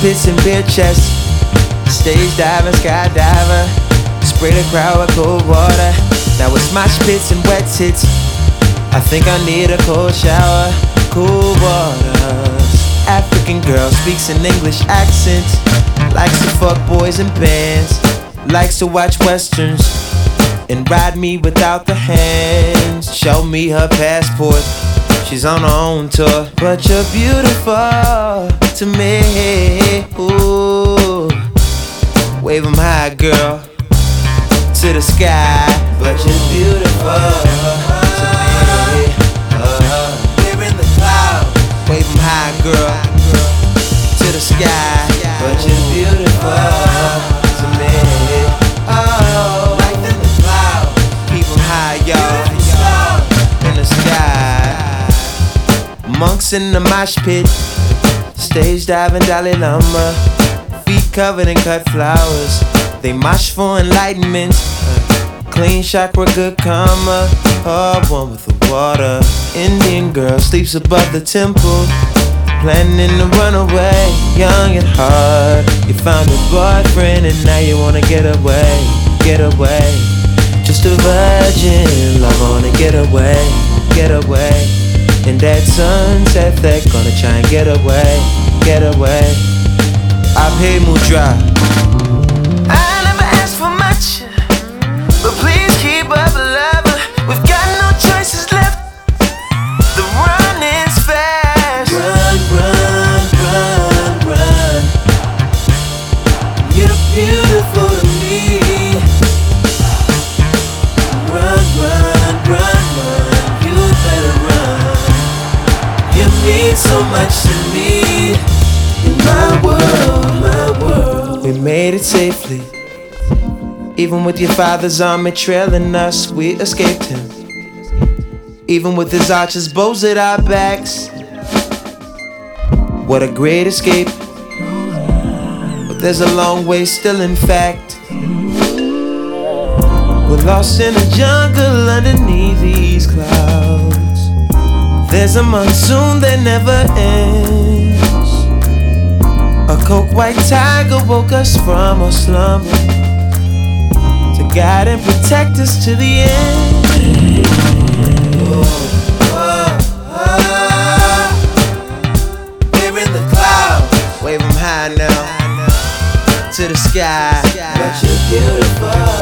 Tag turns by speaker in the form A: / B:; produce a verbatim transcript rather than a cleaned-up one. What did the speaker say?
A: pits and beer chests. Stage diver, skydiver. Spray the crowd with cold water. Now it's mosh pits and wet tits. I think I need a cold shower. Cool waters. African girl speaks an English accent. Likes to fuck boys in bands. Likes to watch westerns and ride me without the hands. Show me her passport. She's on her own tour. But you're beautiful to me. Ooh. Wave 'em high, girl, to the sky. But you're beautiful to me. Uh-huh. We're in the cloud. Wave 'em high, girl, to the sky. But you're beautiful to me. Oh, life in the cloud. Keep 'em high, y'all. In the sky. Monks in the mosh pit. Stage diving Dalai Lama. Feet covered in cut flowers. They mosh for enlightenment. Clean chakra, good karma. Oh, one with the water. Indian girl sleeps above the temple. Planning to run away, young at heart. You found a boyfriend and now you wanna get away, get away. Just a virgin, love wanna get away, get away. In that sunset, they're gonna try and get away, get away. Abhay Mudra. I never asked for much, but please keep up, lover. We've got no choices left. The run is fast. Run, run, run, run. You're beautiful to me. Run, run, run, run. You better run. You mean so much to me. In my world, my world. We made it safely. Even with your father's army trailing us, we escaped him. Even with his archers, bows at our backs. What a great escape. But there's a long way still, in fact. We're lost in a jungle underneath these clouds. There's a monsoon that never ends. A coke white tiger woke us from our slumber to guide and protect us to the end. Oh, oh, oh. We're in the clouds. Wave 'em high now to the sky. But you're beautiful.